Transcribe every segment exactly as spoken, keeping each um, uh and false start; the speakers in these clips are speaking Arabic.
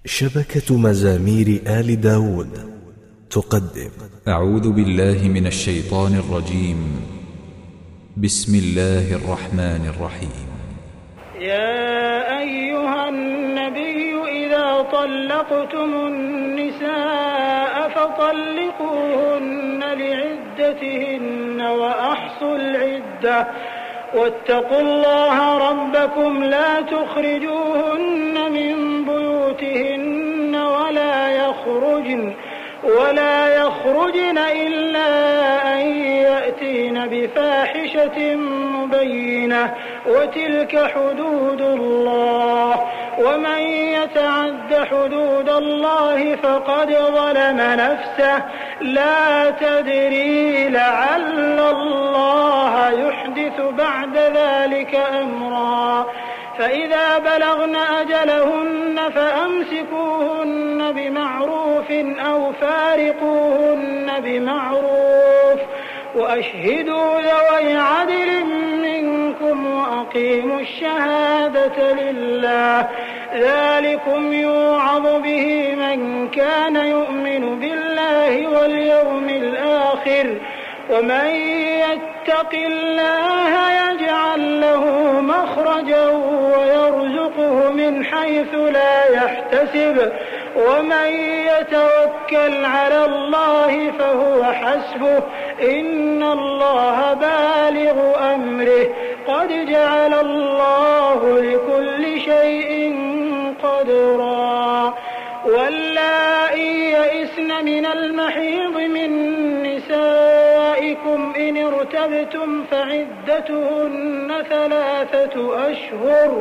شبكة مزامير آل داود تقدم. أعوذ بالله من الشيطان الرجيم. بسم الله الرحمن الرحيم. يا أيها النبي إذا طلقتم النساء فطلقوهن لعدتهن وأحصوا العدة واتقوا الله ربكم لا تخرجوهن من بيوتهن ولا يخرجن ولا يخرجن إلا أن يأتين بفاحشة مبينة وتلك حدود الله ومن يتعد حدود الله فقد ظلم نفسه لا تدري لعل الله يحدث بعد ذلك أمرا فإذا بلغن أجلهن فأمسكوهن بمعروف أو فارقوهن بمعروف وأشهدوا ذوي عدل منكم وأقيموا الشهادة لله ذلكم يوعظ به من كان يؤمن بالله واليوم الآخر ومن يتق الله يجعل له مخرجا ويرزقه من حيث لا يحتسب ومن يتوكل على الله فهو حسبه إن الله بالغ أمره قد جعل الله لكل شيء قدرا واللائي يئسن من المحيض من نسائكم إن ارتبتم فعدتهن ثلاثة أشهر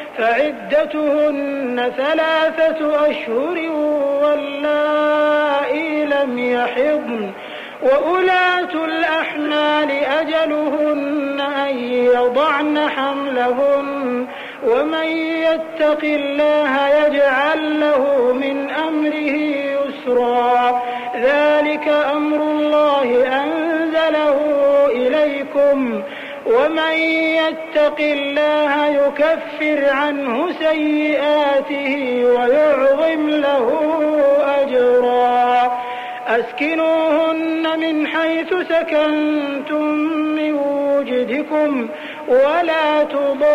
فعدتهن ثلاثة أشهر واللائي لم يحضن وأولاة الأحمال أجلهن أن يضعن حملهن ومن يتق الله يجعل له من أمره يسرا ذلك أمر الله أنزله إليكم ومن يتق الله يكفر عنه سيئاته ويعظم له أجرا أسكنوهن من حيث سكنتم من وجدكم ولا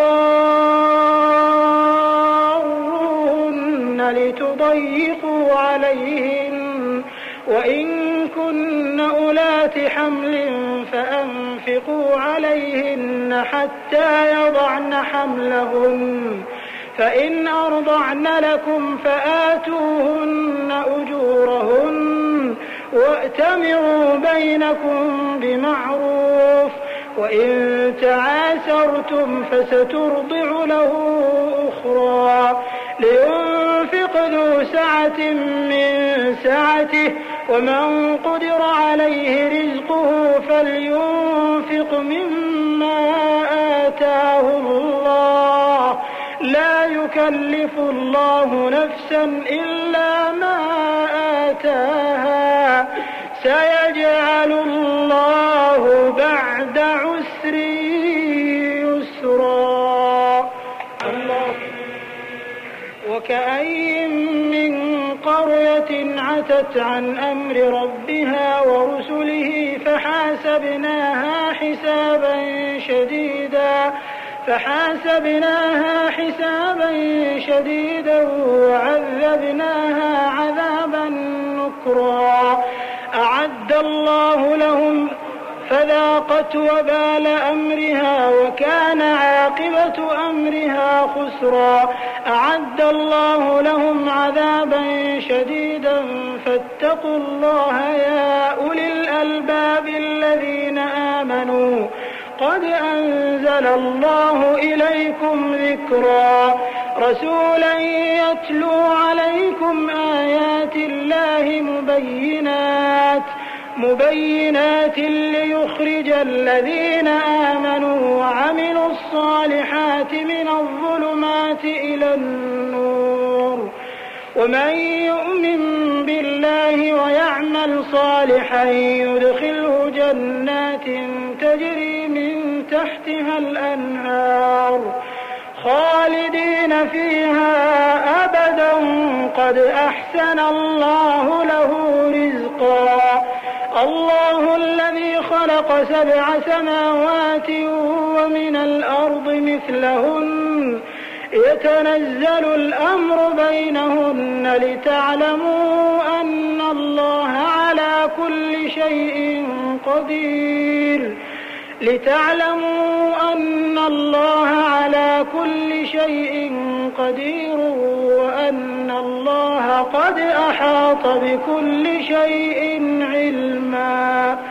تضاروهن لتضيقوا عليهن وإن كن أولات حمل فأنفقوا عليهن حتى يضعن حملهن فإن أرضعن لكم فآتوهن أجورهن وأتمروا بينكم بمعروف وإن تعاسرتم فسترضع له أخرى لينفق ذو سعة من سعته ومن قدر عليه رزقه فلينفق مما آتاه الله لا يكلف الله نفسا إلا ما آتاها سيجعل الله بعد عسر يسرا الله وكأي من قرية عتت عن أمر ربها ورسله فحاسبناها حسابا شديدا فحاسبناها حسابا شديدا وعذبناها عذابا نكرا أعد الله لهم فذاقت وبال أمرها وكان عاقبة أمرها خسرا أعد الله لهم عذابا شديدا فاتقوا الله يا أولي الألباب الذين آمنوا قد أنزل الله إليكم ذكرا رسولا يتلو عليكم آيات الله مبينات مبينات ليخرج الذين آمنوا وعملوا الصالحات من الظلمات إلى النور ومن يؤمن بالله ويعمل صالحا يدخله جنات تجري من تحتها الأنهار خالدين فيها أبدا قد أحسن الله له رزقا الله الذي خلق سبع سماوات ومن الأرض مثلهن يتنزل الأمر بينهن لتعلموا أن الله على كل شيء قدير لتعلموا أن الله على كل شيء قدير وأن الله قد أحاط بكل شيء علما